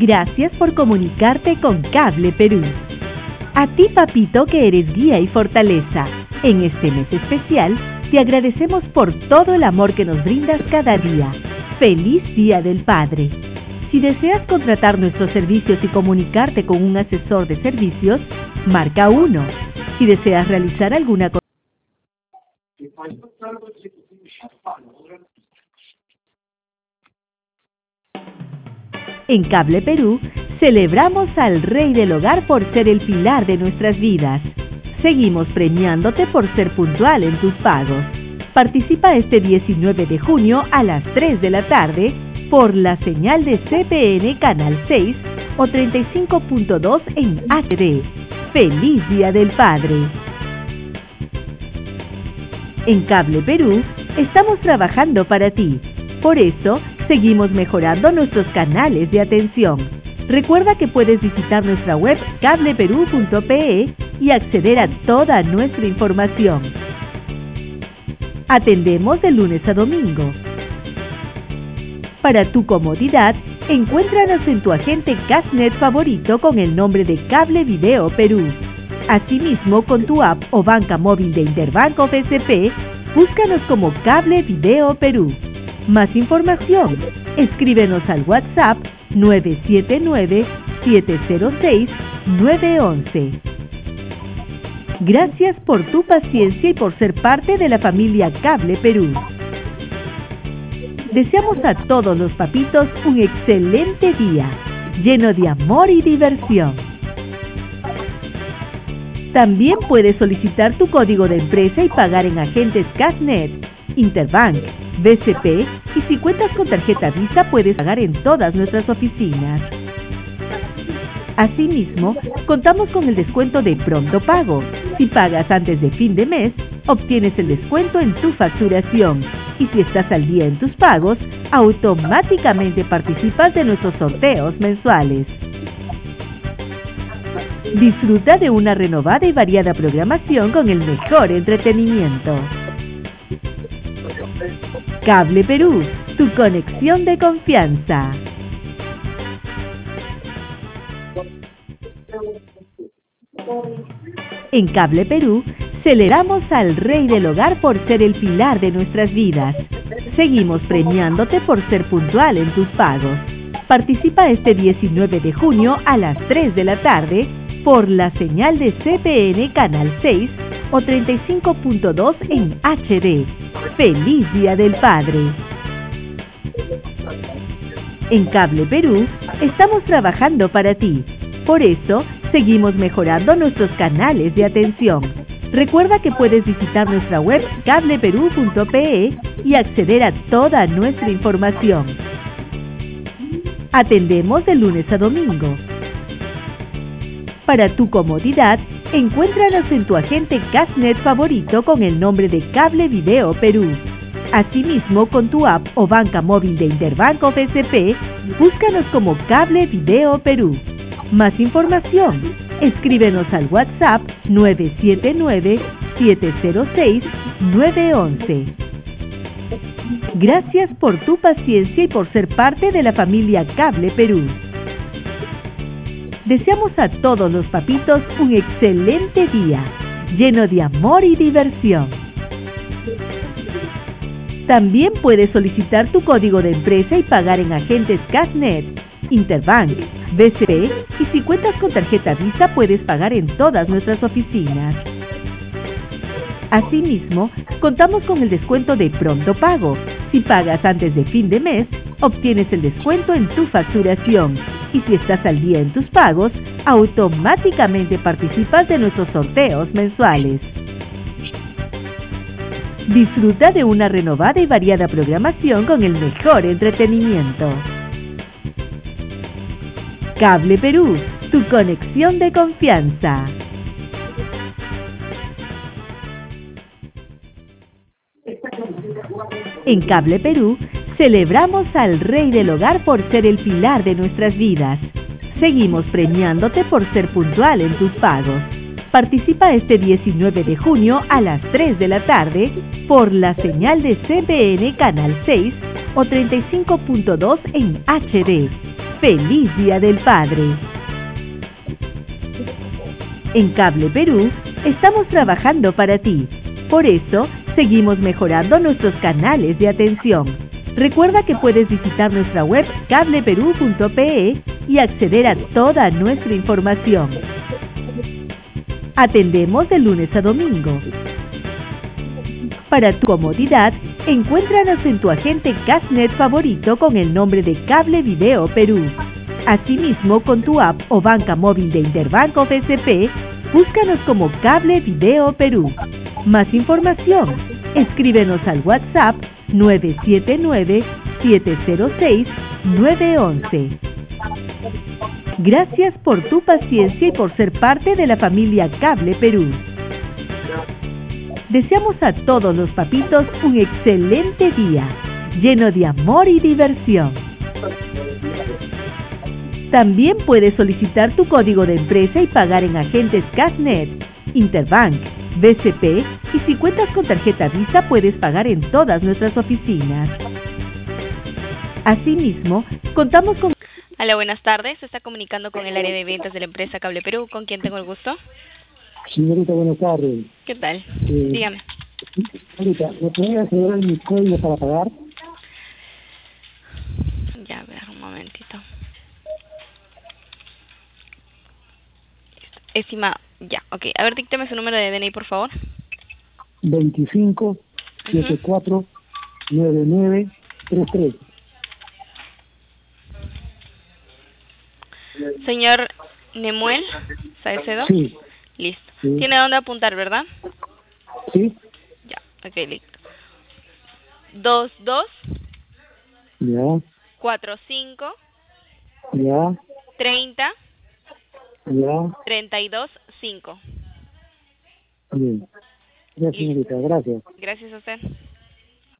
Gracias por comunicarte con Cable Perú. A ti, papito, que eres guía y fortaleza, en este mes especial, te agradecemos por todo el amor que nos brindas cada día. ¡Feliz Día del Padre! Si deseas contratar nuestros servicios y comunicarte con un asesor de servicios, marca 1. Si deseas realizar alguna cosa. En Cable Perú, celebramos al Rey del Hogar por ser el pilar de nuestras vidas. Seguimos premiándote por ser puntual en tus pagos. Participa este 19 de junio a las 3 de la tarde por la señal de CPN Canal 6 o 35.2 en HD. ¡Feliz Día del Padre! En Cable Perú, estamos trabajando para ti. Por eso, seguimos mejorando nuestros canales de atención. Recuerda que puedes visitar nuestra web cableperú.pe y acceder a toda nuestra información. Atendemos de lunes a domingo. Para tu comodidad, encuéntranos en tu agente Cashnet favorito con el nombre de Cable Video Perú. Asimismo, con tu app o banca móvil de Interbank o BCP, búscanos como Cable Video Perú. Más información, escríbenos al WhatsApp 979-706-911. Gracias por tu paciencia y por ser parte de la familia Cable Perú. Deseamos a todos los papitos un excelente día, lleno de amor y diversión. También puedes solicitar tu código de empresa y pagar en agentes Cashnet, Interbank, BCP, y si cuentas con tarjeta Visa puedes pagar en todas nuestras oficinas. Asimismo, contamos con el descuento de Pronto Pago. Si pagas antes de fin de mes, obtienes el descuento en tu facturación. Y si estás al día en tus pagos, automáticamente participas de nuestros sorteos mensuales. Disfruta de una renovada y variada programación con el mejor entretenimiento. Cable Perú, tu conexión de confianza. En Cable Perú, celebramos al Rey del Hogar por ser el pilar de nuestras vidas. Seguimos premiándote por ser puntual en tus pagos. Participa este 19 de junio a las 3 de la tarde por la señal de CPN Canal 6 o 35.2 en HD. ¡Feliz Día del Padre! En Cable Perú, estamos trabajando para ti. Por eso, seguimos mejorando nuestros canales de atención. Recuerda que puedes visitar nuestra web cableperú.pe y acceder a toda nuestra información. Atendemos de lunes a domingo. Para tu comodidad, encuéntranos en tu agente Cashnet favorito con el nombre de Cable Video Perú. Asimismo, con tu app o banca móvil de Interbank o BCP, búscanos como Cable Video Perú. Más información, escríbenos al WhatsApp 979-706-911. Gracias por tu paciencia y por ser parte de la familia Cable Perú. Deseamos a todos los papitos un excelente día, lleno de amor y diversión. También puedes solicitar tu código de empresa y pagar en agentes Cashnet, Interbank, BCP, y si cuentas con tarjeta Visa puedes pagar en todas nuestras oficinas. Asimismo, contamos con el descuento de Pronto Pago. Si pagas antes de fin de mes, obtienes el descuento en tu facturación. Y si estás al día en tus pagos, automáticamente participas de nuestros sorteos mensuales. Disfruta de una renovada y variada programación con el mejor entretenimiento. Cable Perú, tu conexión de confianza. En Cable Perú, celebramos al Rey del Hogar por ser el pilar de nuestras vidas. Seguimos premiándote por ser puntual en tus pagos. Participa este 19 de junio a las 3 de la tarde por la señal de CPN Canal 6 o 35.2 en HD. ¡Feliz Día del Padre! En Cable Perú estamos trabajando para ti. Por eso, seguimos mejorando nuestros canales de atención. Recuerda que puedes visitar nuestra web cableperú.pe y acceder a toda nuestra información. Atendemos de lunes a domingo. Para tu comodidad, encuéntranos en tu agente Cashnet favorito con el nombre de Cable Video Perú. Asimismo, con tu app o banca móvil de Interbanco FSP, búscanos como Cable Video Perú. Más información, escríbenos al WhatsApp 979-706-911. Gracias por tu paciencia y por ser parte de la familia Cable Perú. Deseamos a todos los papitos un excelente día, lleno de amor y diversión. También puedes solicitar tu código de empresa y pagar en agentes Cashnet, Interbank, BCP y si cuentas con tarjeta Visa puedes pagar en todas nuestras oficinas. Asimismo, contamos con... Hola, buenas tardes. Se está comunicando con el área de ventas de la empresa Cable Perú. ¿Con quién tengo el gusto? Señorita, buenas tardes. ¿Qué tal? Dígame. Señorita, ¿me podría asegurar mi código para pagar? Ya, a ver, un momentito. Estimado, ya, ok. A ver, díctame su número de DNI, por favor. 25 74 99 33. Señor Nemuel Saecedo. Sí. Listo. Sí. Tiene dónde apuntar, ¿verdad? Sí. Ya, ok, listo. 22 Ya. 45 Ya. 30 Ya. 32 5. Bien. Gracias, señorita. Gracias. Gracias a usted.